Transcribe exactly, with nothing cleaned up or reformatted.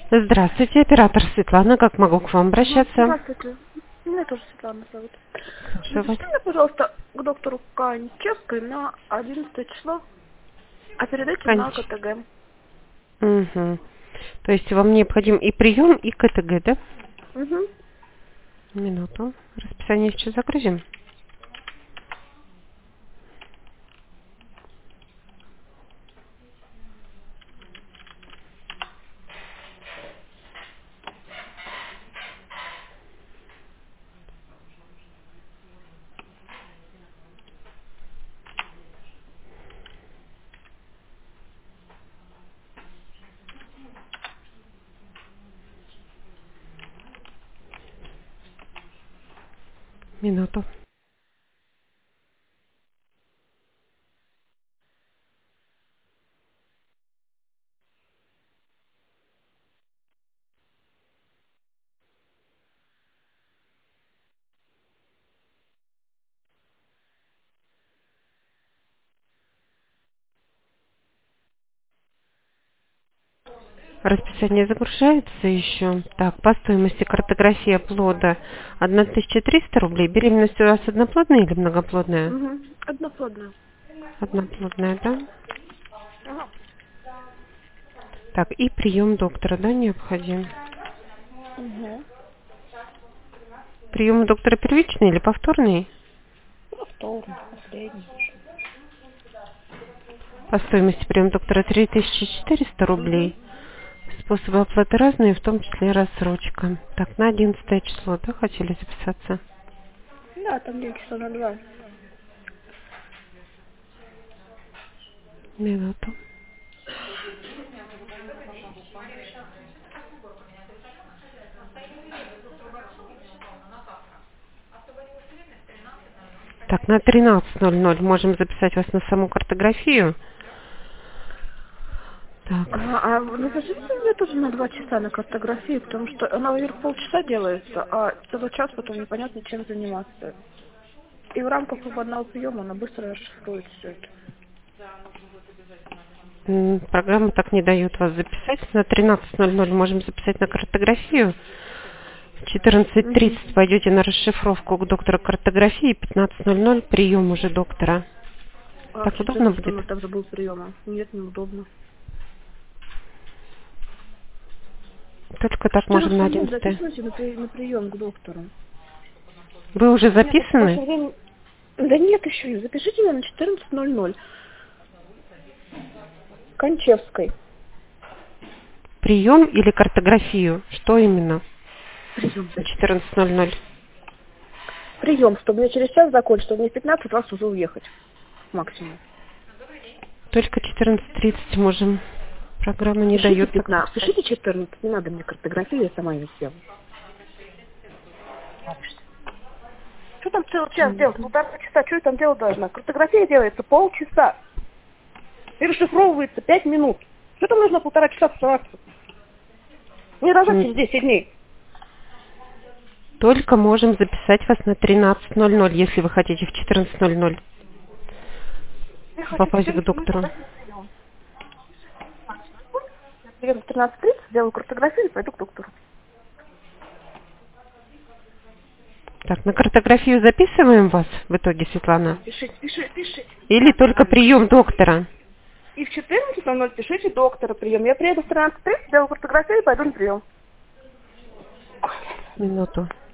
Здравствуйте, оператор Светлана. Как могу к вам Ага, обращаться? здравствуйте. Меня тоже Светлана зовут. Слушаю вас. Запишите меня, пожалуйста, к доктору Кончевской на одиннадцатое число, а перед этим на Конч- КТГ. Мгм. То есть вам необходим и прием, и КТГ, да? Угу. Минуту. Расписание сейчас загрузим. Минуту. Расписание загружается еще. Так, по стоимости картография плода тысяча триста рублей. Беременность у вас одноплодная или многоплодная? Угу. Одноплодная. Одноплодная, да? Ага. Так, и прием доктора, да, необходим? Угу. Прием у доктора первичный или повторный? Повторно, последний уже. По стоимости прием доктора три тысячи четыреста Угу. рублей. Способы оплаты разные, в том числе рассрочка. Так, на одиннадцатое число, да, хотели записаться? Да, там день часа на два. Минуту. Так, на тринадцать ноль ноль можем записать вас на саму картографию. Так, А, а вы запишите меня тоже на два часа на картографию, потому что она, наверное, полчаса делается, а целый час потом непонятно чем заниматься. И в рамках одного приема она быстро расшифрует все это. м, программа так не дает вас записать. На тринадцать ноль ноль можем записать на картографию. В четырнадцать Угу. тридцать пойдете на расшифровку к доктору картографии. пятнадцать ноль ноль прием уже доктора. А в Так удобно четырнадцать будет? ноль также был приема. Нет, неудобно. Только В так можем на четырнадцать ноль одиннадцатое. записывайте на, при- на прием к доктору. Вы уже Нет, вот в ваше записаны? время... Да нет еще не. Запишите меня на четырнадцать ноль ноль. Кончевской. Прием или картографию? Что именно? Прием На запишите. четырнадцать ноль ноль. Прием, чтобы мне через час закончить, чтобы мне в пятнадцать раз уже уехать. Максимум. Только четырнадцать тридцать можем. Программа не Пишите дает так пятнадцать. записать. Пишите четырнадцать. Не надо мне картографию, я сама ее сделаю. Что там целый час делать? Мгм. Полтора часа. Что я там делать должна? Картография делается полчаса. И расшифровывается пять минут. Что там нужно полтора часа оставаться? Не должна М, сидеть десять дней. Только можем записать вас на тринадцать ноль ноль, если вы хотите в четырнадцать ноль ноль Я хочу в попасть к четырнадцать ноль доктору. попасть на прием. Я приеду в тринадцать тридцать, сделаю картографию и пойду к доктору. Так, на картографию записываем вас в итоге, Светлана? Пишите, пишите, пишите. Или Да, только правильно. прием доктора? И в четырнадцать ноль ноль пишите доктора прием. Я приеду в тринадцать тридцать, сделаю картографию и пойду на прием. Минуту.